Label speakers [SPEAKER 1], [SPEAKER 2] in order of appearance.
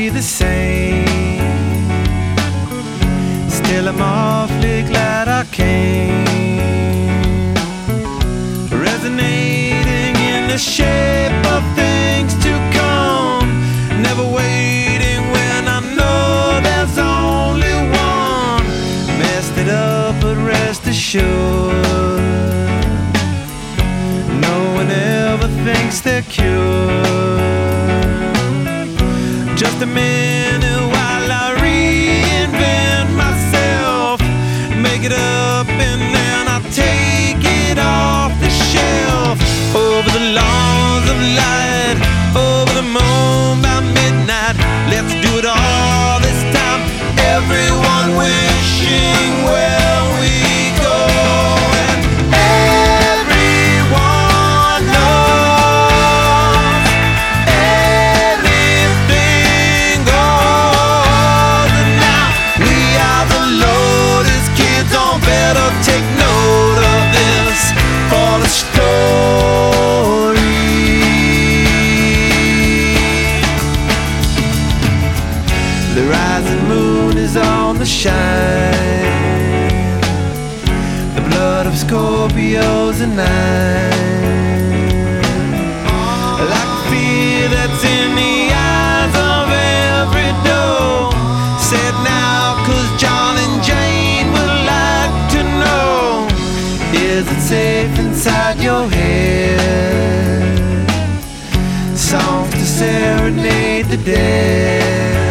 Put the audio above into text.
[SPEAKER 1] be the same. Still I'm awfully glad I came, resonating in the shape of things to come, never waiting when I know there's only one. Messed it up, but rest assured, no one ever thinks they're cured. Just a minute while I reinvent myself, make it up and then I take it off the shelf. Over the lawns of light, over the moon by midnight, let's do it all this time. Everyone wishing where we go, and everyone knows anything goes. And now we are the Lotus Kids, on better take note of this for the story. The rising moon is on the shine, the blood of Scorpios and mine, like the fear that's in the eyes of every door. Say it now, 'cause John and Jane would like to know, is it safe inside your head? Songs to serenade the dead.